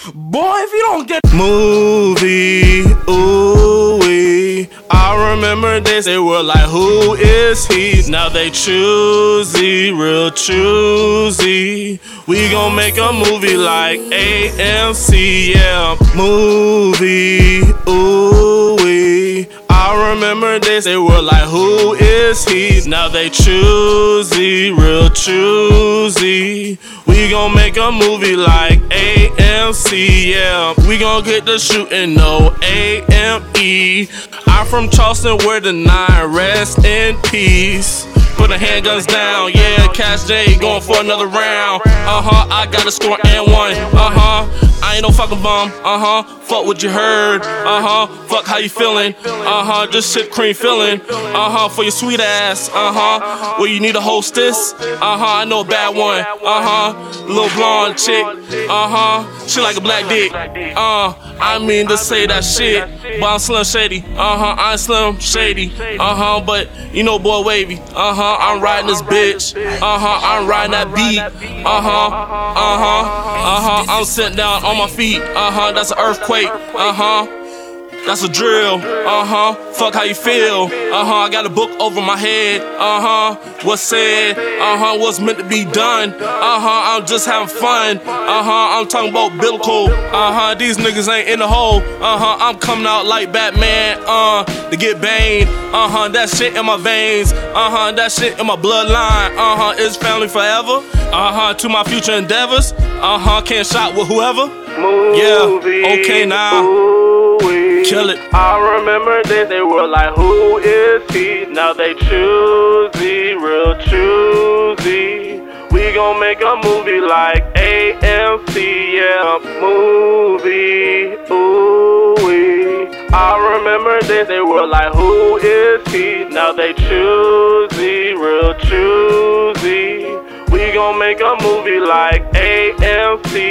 Boy, if you don't get movie, ooh-wee. I remember this, they were like, who is he? Now they choosy, real choosy. We gon' make a movie like AMC, yeah. Movie, ooh-wee. I remember this, they were like, who is he? Now they choosy, real choosy. We gon' make a movie like AMC, yeah. We gon' get the shooting, no AME. I'm from Charleston where the 9 rest in peace. Put the handguns down, yeah, Cash J going for another round. I gotta score and one, I ain't no fucking bum, fuck what you heard, fuck how you feeling, just shit cream filling, for your sweet ass, where you need a hostess, I know a bad one, little blonde chick, she like a black dick, I mean to say that shit, but I'm Slim Shady, I ain't Slim Shady, but you know boy wavy, I'm riding this bitch, I'm riding that beat, I'm sitting down on my feet, that's an earthquake, that's a drill, fuck how you feel, I got a book over my head, what's said, what's meant to be done, I'm just having fun, I'm talking about biblical, these niggas ain't in the hole, I'm coming out like Batman, to get banged, that shit in my veins, that shit in my bloodline, it's family forever, to my future endeavors, can't shot with whoever, yeah, okay now. Kill it. I remember this, they were like, who is he? Now they choosy, real choosy. We gon' make a movie like AMC, yeah. Movie, ooh-wee. I remember this, they were like, who is he? Now they choosy, real choosy. We gon' make a movie like AMC,